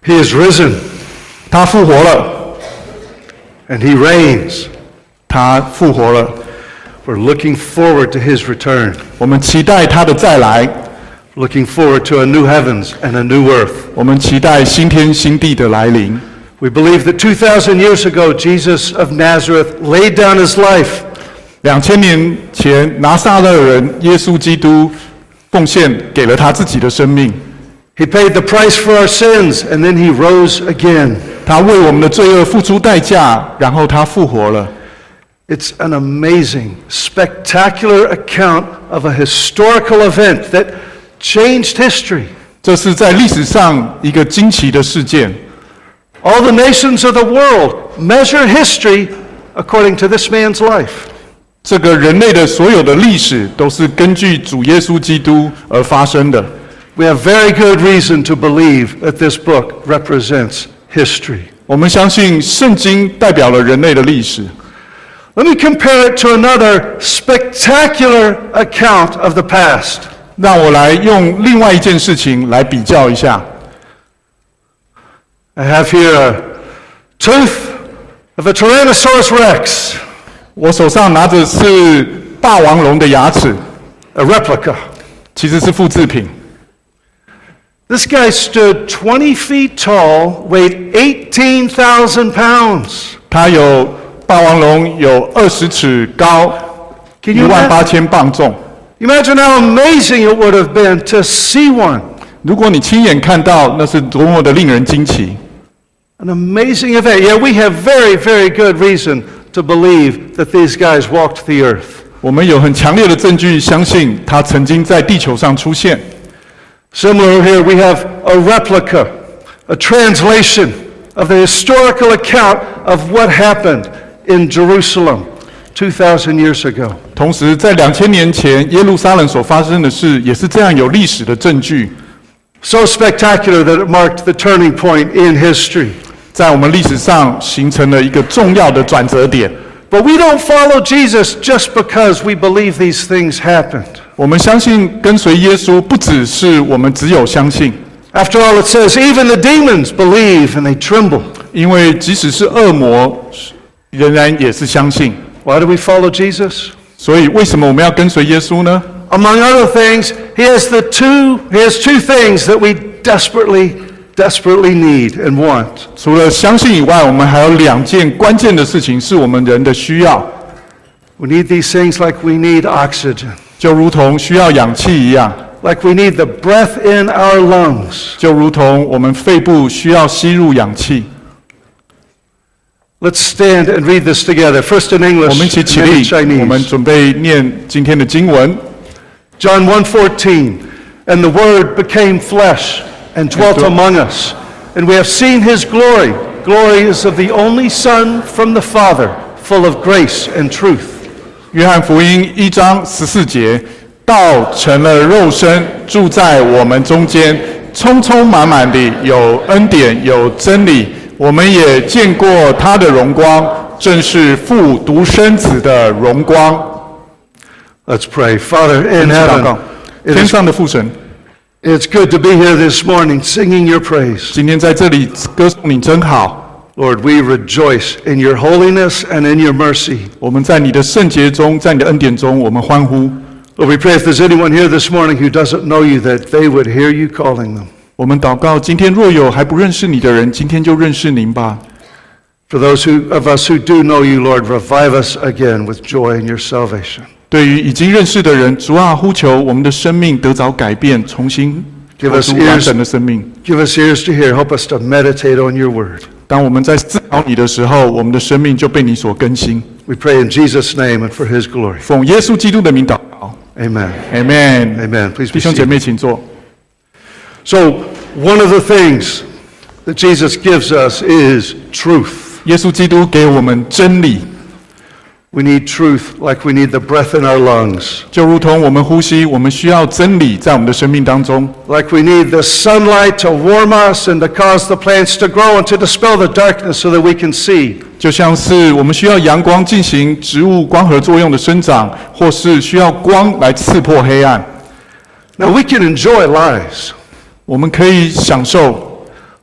He is risen, 他复活了， and he reigns. 他复活了， We're looking forward to his return, 我们期待他的再来， looking forward to a new heavens and a new earth. 我们期待新天新地的来临。 We believe that 2,000 years ago, Jesus of Nazareth laid down his life. 2000年前，拿撒勒人耶稣基督奉献给了他自己的生命， He paid the price for our sins, and then he rose again. 他为我们的罪恶付出代价，然后他复活了。 It's an amazing, spectacular account of a historical event that changed history. 这是在历史上一个惊奇的事件。 All the nations of the world measure history according to this man's life. 这个人类的所有的历史都是根据主耶稣基督而发生的。 We have very good reason to believe that this book represents history. 我们相信圣经代表了人类的历史。 Let me compare it to another spectacular account of the past. 让我来用另外一件事情来比较一下。 I have here a tooth of a Tyrannosaurus Rex, 我手上拿着是霸王龙的牙齿， a replica. 其实是复制品。 This guy stood 20 feet tall, weighed 18,000 pounds. 它有霸王龙有20尺高， Can you 18000磅重。 imagine how amazing it would have been to see one? 如果你亲眼看到，那是多么的令人惊奇！ An amazing event. Yeah, we have very, very good reason to believe that these guys walked the earth. 我们有很强烈的证据相信它曾经在地球上出现。 Similar here, we have a replica, a translation of the historical account of what happened in Jerusalem 2,000 years ago. 同时，在2000年前耶路撒冷所发生的事，也是这样有历史的证据。 So spectacular that it marked the turning point in history. 在我们历史上形成了一个重要的转折点。 But we don't follow Jesus just because we believe these things happened. 我们相信跟随耶稣，不只是我们只有相信， After all, it says, even the demons believe and they tremble. 因为即使是恶魔，仍然也是相信。 Why do we follow Jesus? 所以，为什么我们要跟随耶稣呢？ Among other things, he has two things that we desperately need and want. 除了相信以外，我们还有2件关键的事情是我们人的需要， We need these things like we need oxygen, 就如同需要氧气一样， like we need the breath in our lungs. 就如同我们肺部需要吸入氧气。 Let's stand and read this together. First in 我 English, 们一起起 and then 立， in 我们 Chinese. 准备念今天的经文。 John 1:14, and the Word became flesh and dwelt among us, and we have seen His glory. Glory is of the only Son from the Father, full of grace and truth. 约翰福音1章14节，道成了肉身，住在我们中间，充充满满地有恩典，有真理。我们也见过他的荣光，正是父独生子的荣光。 Let's pray. Father in 祷 heaven, 告， it 天 is, 上的父神， it's good to be here this morning singing your praise. 今天在这里歌颂你真好。 Lord, we rejoice in your holiness and in your mercy. 我们在你的圣洁中，在你的恩典中，我们欢呼。 Lord, we pray if there's anyone here this morning who doesn't know you, that they would hear you calling them. 我们祷告，今天若有还不认识你的人，今天就认识您吧。 For those of us who do know you, Lord, revive us again with joy in your salvation. 对于已经认识的人，主啊，呼求我们的生命得着改变，重新 Give 活 us 出完 ears, 整的生命。 give us ears to hear. Help us to meditate on your word. 当我们在思考你的时候，我们的生命就被你所更新。 We pray in Jesus' name and for his glory. 奉耶稣基督的名祷告 Amen. ，Amen。 Amen. Please 弟 be 兄姐 seated. 妹，请坐。 So, one of the things that Jesus gives us is truth. 耶稣基督给我们真理， We need truth like we need the breath in our lungs, 就如同我们呼吸，我们需要真理在我们的生命当中， like we need the sunlight to warm us and to cause the plants to grow and to dispel the darkness so that we can see. 就像是我们需要阳光进行植物光合作用的生长，或是需要光来刺破黑暗。 Now, we can enjoy lives. 我们可以享受，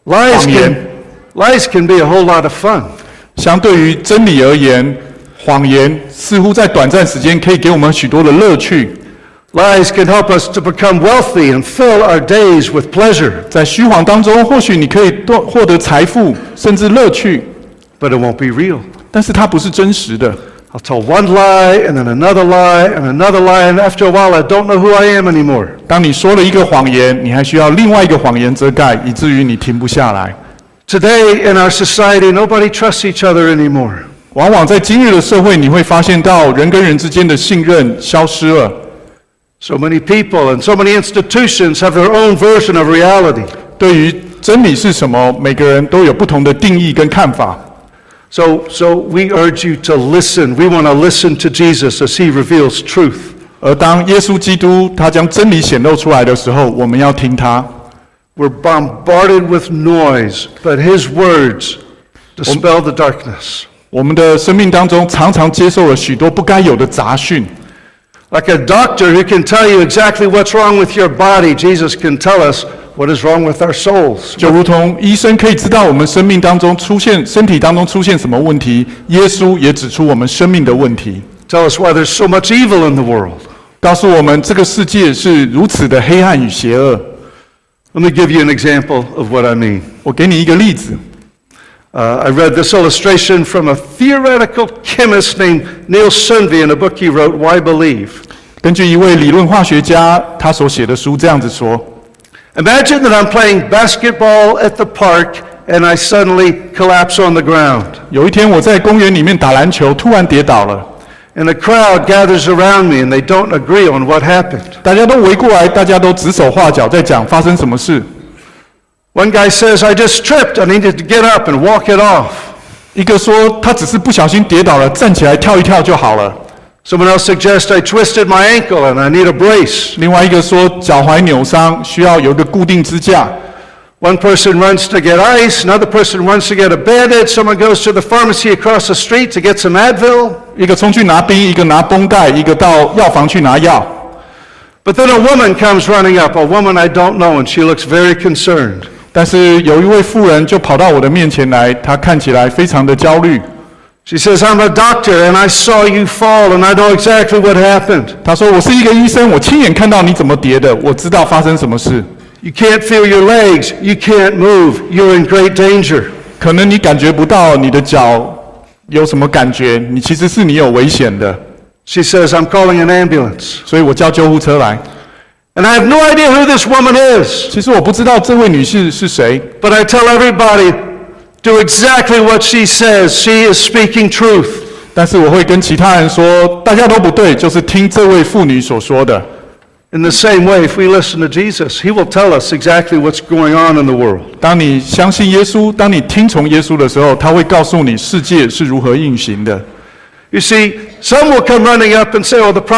Lies 谎言。 lies can be a whole lot of fun. 相对于真理而言，谎言似乎在短暂时间可以给我们许多的乐趣。 Lies can help us to become wealthy and fill our days with pleasure. 在虚谎当中，或许你可以获得财富，甚至乐趣， But it won't be real. 但是它不是真实的。 I'll tell one lie and then another lie and another lie, and after a while I don't know who I am anymore. 当你说了一个谎言，你还需要另外一个谎言遮盖，以至于你停不下来。 Today in our society, nobody trusts each other anymore. 往往在今日的社会，你会发现到人跟人之间的信任消失了。 So many people and so many institutions have their own version of reality. 对于真理是什么，每个人都有不同的定义跟看法。 So we urge you to listen. We want to listen to Jesus as he reveals truth. 而当耶稣基督他将真理显露出来的时候，我们要听他。 We're bombarded with noise, but his words dispel the darkness. 我们的生命当中常常接受了许多不该有的杂讯。 Like a doctor who can tell you exactly what's wrong with your body, Jesus can tell us what is wrong with our souls. 就如同医生可以知道我们生命当中身体当中出现什么问题，耶稣也指出我们生命的问题， Tell us why there's so much evil in the world. 告诉我们这个世界是如此的黑暗与邪恶。 Let me give you an example of what I mean. 我给你一个例子， I read this illustration from a theoretical chemist named Neil Sunvey in a book he wrote, Why Believe? 根据一位理论化学家他所写的书这样子说。 Imagine that I'm playing basketball at the park and I suddenly collapse on the ground. 有一天我在公园里面打篮球，突然跌倒了， And a crowd gathers around me and they don't agree on what happened. 大家都围过来，大家都指手画脚，在讲发生什么事。 One guy says, I just tripped. I needed to get up and walk it off. 一个说他只是不小心跌倒了，站起来跳一跳就好了。 Someone else suggests I twisted my ankle and I need a brace. 另外一个说脚踝扭伤，需要有一个固定支架。 One person runs to get ice, another person runs to get a Band-Aid, someone goes to the pharmacy across the street to get some Advil. 一个冲去拿冰，一个拿绷带，一个到药房去拿药。 But then a woman comes running up, a woman I don't know, and she looks very concerned. 但是有一位妇人就跑到我的面前来，她看起来非常的焦虑。 She says, I'm a doctor and I saw you fall and I know exactly what happened. 她说：“我是一个医生，我亲眼看到你怎么跌的，我知道发生什么事。 You can't feel your legs, you can't move, you're in great danger. 可能你感觉不到你的脚有什么感觉，你其实是你有危险的。 She says, I'm calling an ambulance. 所以我叫救护车来。 And I have no idea who this woman is, 其实我不知道这位女士是谁， but I tell everybody, do exactly what she says. She is speaking truth. 但是我会跟其他人说，大家都不对，就是听这位妇女所说的。 In the same way, if we listen to Jesus, he will tell us exactly what's going on in the world. 当你相信耶稣，当你听从耶稣的时候，他会告诉你世界是如何运行的。 You see, some will come running up and say, oh, the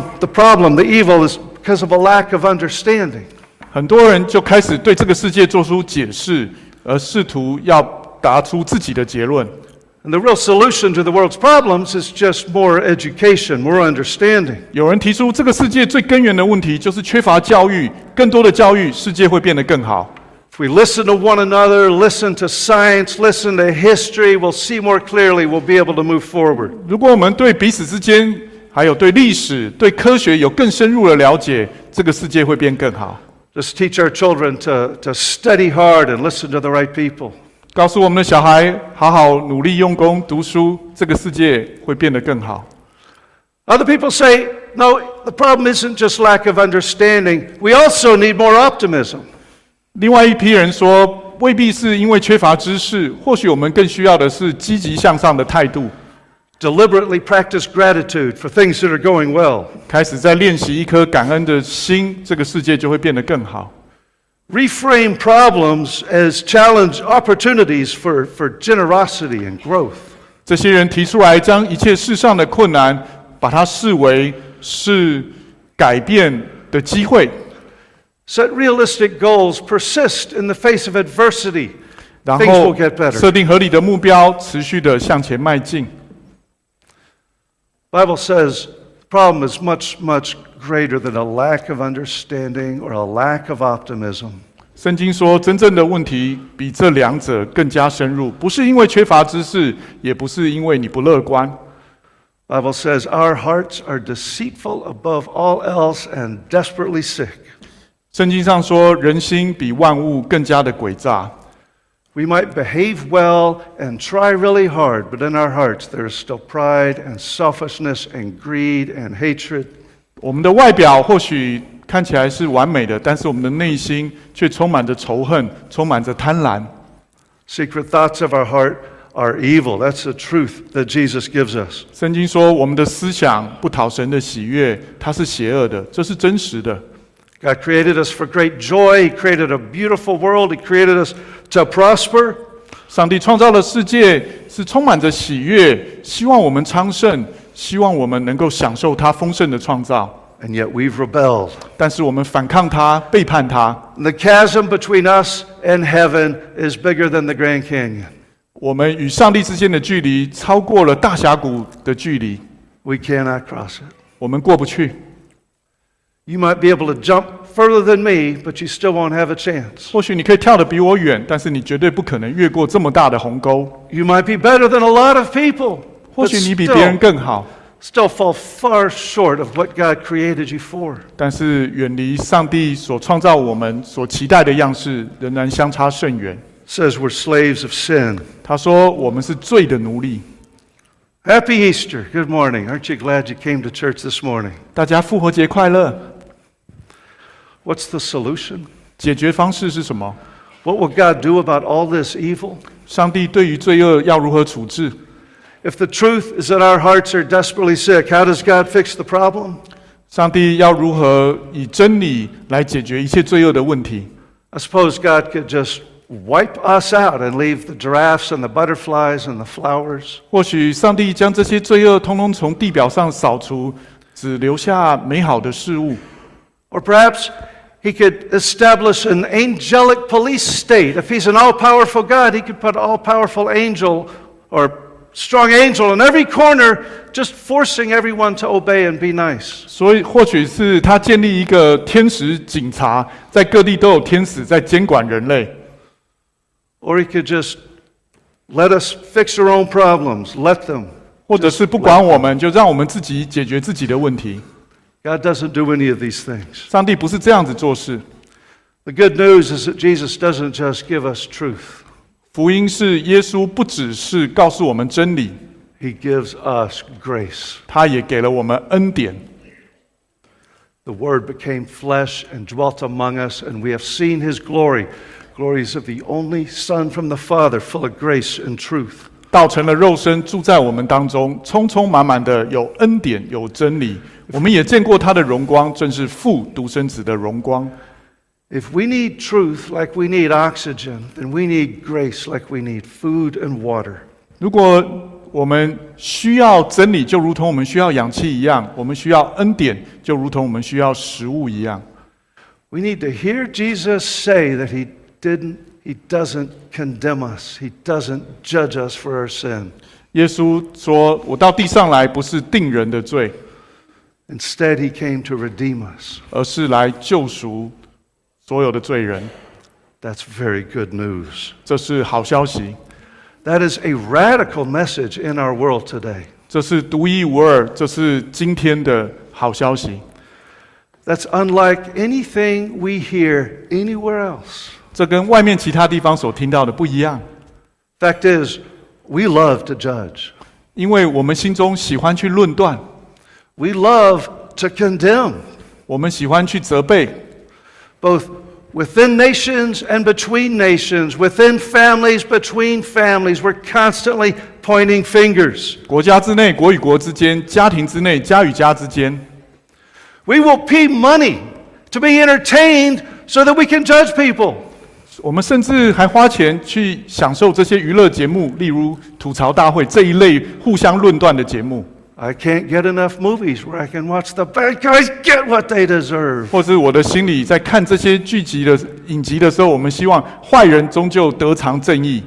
evil is because of a lack of understanding. 很多人就开始对这个世界做出解释，而试图要答出自己的结论。 And the real solution to the world's problems is just more education, more understanding. 有人提出，这个世界最根源的问题就是缺乏教育，更多的教育，世界会变得更好。 If we listen to one another, listen to science, listen to history, we'll see more clearly, we'll be able to move forward. 如果我们对彼此之间，还有对历史、对科学有更深入的了解，这个世界会变更好。 Just teach our children to study hard and listen to the right people. 告诉我们的小孩，好好努力用功读书，这个世界会变得更好。 Other people say, no, the problem isn't just lack of understanding. We also need more optimism. 另外一批人说，未必是因为缺乏知识，或许我们更需要的是积极向上的态度。 Deliberately practice gratitude for things that are going well. 开始在练习一颗感恩的心，这个世界就会变得更好。 Reframe problems as challenge opportunities for generosity and growth. 这些人提出来，将一切世上的困难，把它视为是改变的机会。 Set realistic goals, persist in the face of adversity. 然 Things 后 will get better. 设定合理的目标，持续的向前迈进。 Bible says the problem is much, much greater than a lack of understanding or a lack of optimism. 圣经说，真正的问题比这两者更加深入，不是因为缺乏知识，也不是因为你不乐观。 Bible says our hearts are deceitful above all else and desperately sick. 圣经上说，人心比万物更加的诡诈。 We might behave well and try really hard, but in our hearts there is still pride and selfishness and greed and hatred. 我们的外表或许看起来是完美的，但是我们的内心却充满着仇恨，充满着贪婪。 Secret thoughts of our heart are evil. That's the truth that Jesus gives us. 圣经说，我们的思想不讨神的喜悦，它是邪恶的，这是真实的。 God created us for great joy. He created a beautiful world. He created us to prosper. 上帝创造的世界是充满着喜悦，希望我们昌盛，希望我们能够享受他丰盛的创造。 And yet we've rebelled. 但是我们反抗他，背叛他。 The chasm between us and heaven is bigger than the Grand Canyon. 我们与上帝之间的距离超过了大峡谷的距离， We cannot cross it. 我们过不去。 You might be able to jump further than me, but you still won't have a chance. 或许你可以跳得比我远，但是你绝对不可能越过这么大的鸿沟。 You might be better than a lot of people, 或 but 许你比别人 still, 更好， still fall far short of what God created you for. 但是远离上帝所创造我们所期待的样式，仍然相差甚远。 It says we're slaves of sin. 他说我们是罪的奴隶。 Happy Easter. Good morning. Aren't you glad you came to church this morning? 大家复活节快乐！ What's the solution? 解决方式是什么？ What will God do about all this evil? 上帝对于罪恶要如何处置？ If the truth is that our hearts are desperately sick, how does God fix the problem? 上帝要如何以真理来解决一切罪恶的问题？ I suppose God could just wipe us out and leave the giraffes and the butterflies and the flowers. 或许上帝将这些罪恶通通从地表上扫除，只留下美好的事物。 Or perhaps He could establish an angelic police state. If He's an all-powerful God, He could put an all-powerful angel or strong angel in every corner, just forcing everyone to obey and be nice. 所以，或许是他建立一个天使警察，在各地都有天使在监管人类。 Or He could just let us fix our own problems, let them. 或者是不管我们，就让我们自己解决自己的问题。 God doesn't do any of these things. 上帝不是这样子做事。 The good news is that Jesus doesn't just give us truth. 福音是耶稣不只是告诉我们真理， He gives us grace. 他也给了我们恩典。 The Word became flesh and dwelt among us, and we have seen His glory. Glories of the only Son from the Father, full of grace and truth. 道成了肉身，住在我们当中，充充满满的有恩典，有真理。我们也见过他的荣光，正是父独生子的荣光。 If we need truth like we need oxygen, then we need grace like we need food and water. 如果我们需要真理，就如同我们需要氧气一样；我们需要恩典，就如同我们需要食物一样。 We need to hear Jesus say that He doesn't condemn us. He doesn't judge us for our sin. 耶稣说：“我到地上来，不是定人的罪， Instead, He came to redeem us. 而是来救赎所有的罪人。” That's very good news. 这是好消息， That is a radical message in our world today. 这是独一无二，这是今天的好消息。 That's unlike anything we hear anywhere else. 这跟外面其他地方所听到的不一样， Fact is, we love to judge. 因为我们心中喜欢去论断， We love to condemn, 我们喜欢去责备， both within nations and between nations, within families, between families. We're constantly pointing fingers. 国家之内、国与国之间、家庭之内、家与家之间。 We will pay money to be entertained so that we can judge people. 我们甚至还花钱去享受这些娱乐节目，例如吐槽大会这一类互相论断的节目。 I can't get enough movies where I can watch the bad guys get what they deserve. 或是我的心里在看这些剧集的影集的时候，我们希望坏人终究得偿正义。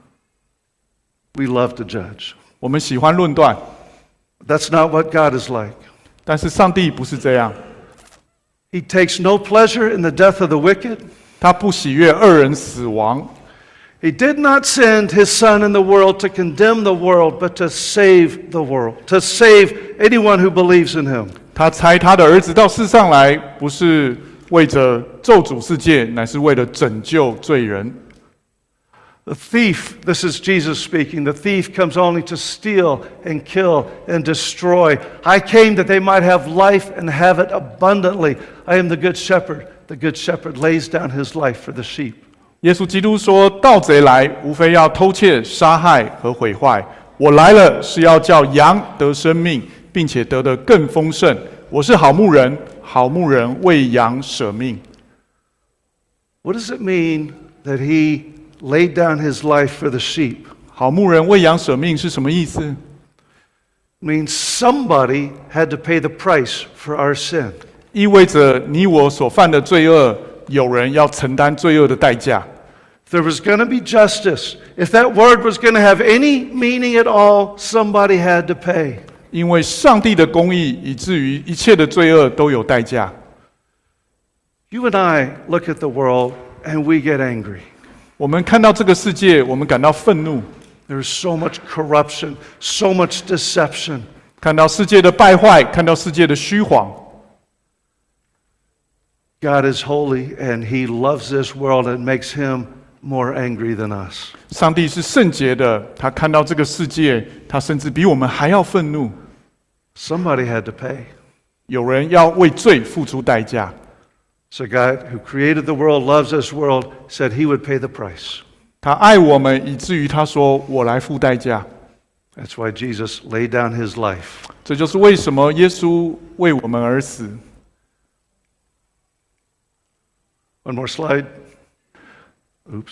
We love to judge. 我们喜欢论断， That's not what God is like. 但是上帝不是这样。 He takes no pleasure in the death of the wicked. 他不喜悦恶人死亡。 He did not send his Son in the world to condemn the world, but to save the world, to save anyone who believes in him. 他差他的儿子到世上来，不是为着咒诅世界，乃是为了拯救罪人。 The thief, this is Jesus speaking, the thief comes only to steal and kill and destroy. I came that they might have life and have it abundantly. I am the good shepherd. The good shepherd lays down his life for the sheep. 耶稣基督说：“盗贼来，无非要偷窃、杀害和毁坏。我来了，是要叫羊得生命，并且得的更丰盛。我是好牧人，好牧人为羊舍命。” What does it mean that he laid down his life for the sheep? 好牧人为羊舍命是什么意思？ It means somebody had to pay the price for our sin. 意味着你我所犯的罪恶，有人要承担罪恶的代价。 If there was going to be justice, if that word was going to have any meaning at all, somebody had to pay. 因为上帝的公义，以至于一切的罪恶都有代价。 You and I look at the world and we get angry. 我们看到这个世界，我们感到愤怒， There's so much corruption, so much deception. 看到世界的败坏，看到世界的虚谎。 God is holy and he loves this world and makes him more angry than us. 上帝是圣洁的，他看到这个世界，他甚至比我们还要愤怒。 Somebody had to pay. 有人要为罪付出代价。 So God who created the world, loves this world, said he would pay the price. 他爱我们，以至于他说：“我来付代价。” That's why Jesus laid down his life. 这就是为什么耶稣为我们而死。 One more slide. Oops.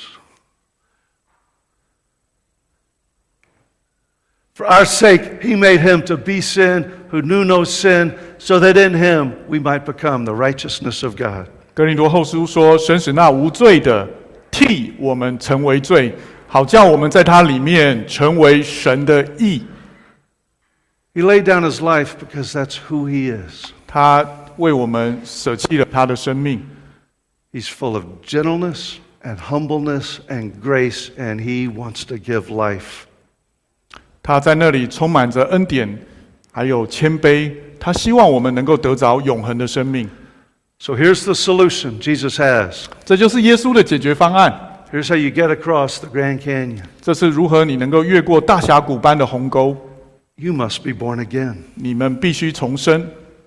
For our sake, he made him to be sin who knew no sin, so that in him we might become the righteousness of God. 哥林多后书说：“神使那无罪的替我们成为罪，好叫我们在他里面成为神的义。” He laid down his life because that's who he is. 他为我们舍弃了他的生命。 He's full of gentleness and humbleness and grace, and he wants to give life. 他在那里充满着恩典，还有谦卑。他希望我们能够得着永恒的生命。 So here's the solution Jesus has. 这就是耶稣的解决方案。 Here's how you get across the Grand Canyon. 这是如何你能够越过大峡谷般的鸿沟。 You must be born again. 你们必须重生。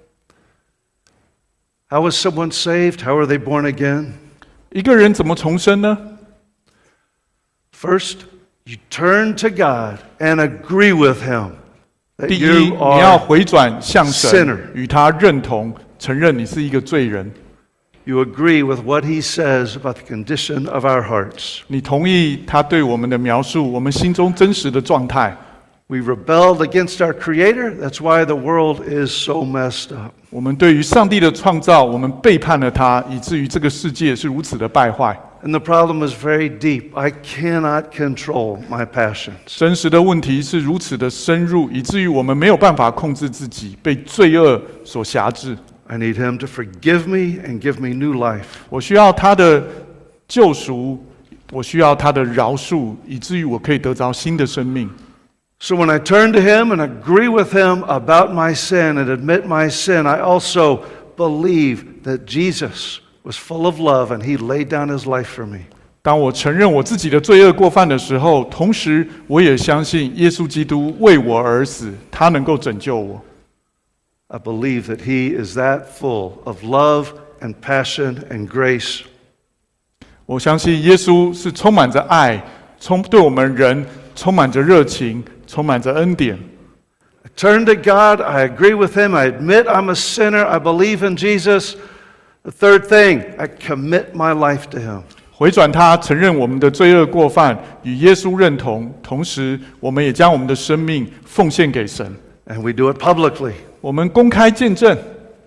How was someone saved? How are they born again? 一个人怎么重生呢？ First, you turn to God and agree with him that 第一， you 你要 are 回转向神 sinner.， 与他认同，承认你是一个罪人。 You agree with what he says about the condition of our hearts. 你同意他对我们的描述，我们心中真实的状态。 We rebelled against our Creator. That's why the world is so messed up. 我们对于上帝的创造，我们背叛了他，以至于这个世界是如此的败坏。 And the problem is very deep. I cannot control my passions. 真实的问题是如此的深入，以至于我们没有办法控制自己，被罪恶所辖制。 I need him to forgive me and give me new life. 我需要他的救赎，我需要他的饶恕，以至于我可以得着新的生命。 So when I turn to him and agree with him about my sin and admit my sin, I also believe that Jesus was full of love and he laid down his life for me. 当我承认我自己的罪恶过犯的时候，同时我也相信耶稣基督为我而死，他能够拯救我。 I believe that he is that full of love and passion and grace. 我相信耶稣是充满着爱，对我们人充满着热情，充满着恩典。 I turn to God, I agree with him, I admit I'm a sinner, I believe in Jesus. The third thing, I commit my life to him. 回转他，承认我们的罪恶过犯，与耶稣认同，同时我们也将我们的生命奉献给神。 And we do it publicly. 我们公开见证，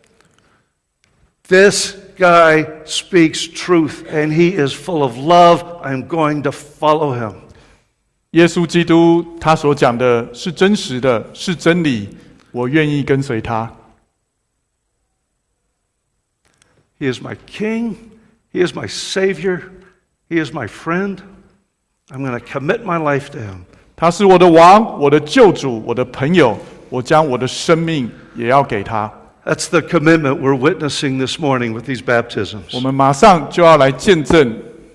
This guy speaks truth and he is full of love. I'm going to follow him. 耶稣基督他所讲的是真实的，是真理，我愿意跟随他。 He is my king, He is my Savior. He is my friend. I'm going to commit my life to Him. 他是我的王，我的救主，我的朋友，我将我的生命也要给他。 That's the commitment we're witnessing this morning with these 我 baptisms. 们马上就要来见证。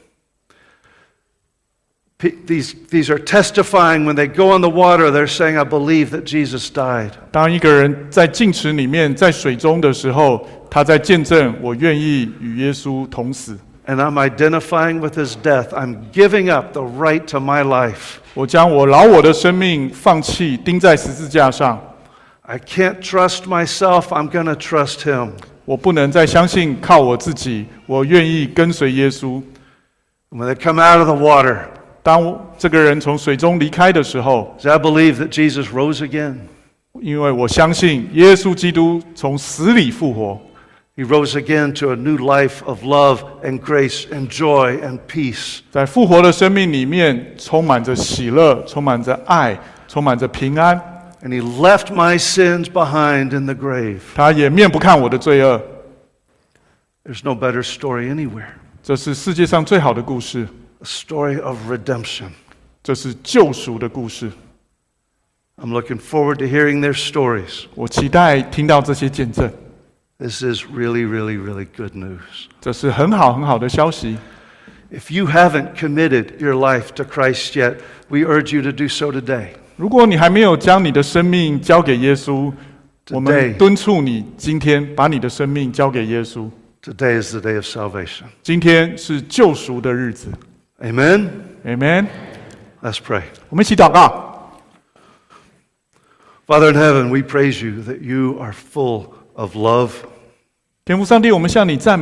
These are testifying when they go on the water, they're saying, I believe that Jesus died. 当一个人在浸池里面，在水中的时候，他在见证我愿意与耶稣同死。 And I'm identifying with His death. I'm giving up the right to my life. 我将我老我的生命放弃，钉在十字架上。 I can't trust myself. I'm going to trust Him. 我不能再相信靠我自己，我愿意跟随耶稣。 When they come out of the water, 当这个人从水中离开的时候， I believe that Jesus rose again. 因为我相信耶稣基督从死里复活， He rose again to a new life of love and grace and joy and peace. 在复活的生命里面，充满着喜乐，充满着爱，充满着平安。 And He left my sins behind in the grave. 他也面不看我的罪恶。 There's no better story anywhere. 这是世界上最好的故事， A story of redemption. 这是救赎的故事。 I'm looking forward to hearing their stories. 我期待听到这些见证， This is really, really, really good news. 这是很好很好的消息。 If you haven't committed your life to Christ yet, we urge you to do so today. 如果你还没有将你的生命交给耶稣，我们敦促你今天把你的生命交给耶稣。 Today is the day of salvation. 今天是救赎的日子。 Amen? Amen。 Let's pray. 我们一起祷告。 Father in heaven, we praise you that you are full of love. 天父上帝，我们向你赞美。